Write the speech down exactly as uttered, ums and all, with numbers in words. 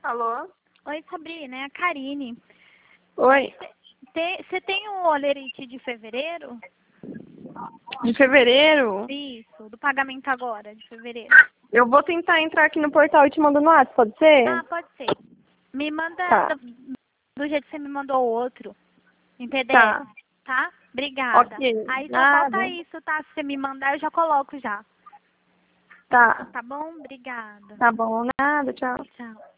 Alô? Oi, Sabrina, é a Karine. Oi. Você tem o olerite de fevereiro? De fevereiro? Isso, do pagamento agora, de fevereiro. Eu vou tentar entrar aqui no portal e te mando no WhatsApp, pode ser? Ah, pode ser. Me manda Tá. do, do jeito que você me mandou o outro, em P D F, Tá. tá? Obrigada. Ok. Aí só Nada. falta isso, tá? Se você me mandar, eu já coloco já. Tá. Tá bom? Obrigada. Tá bom. Nada. Tchau. Tchau.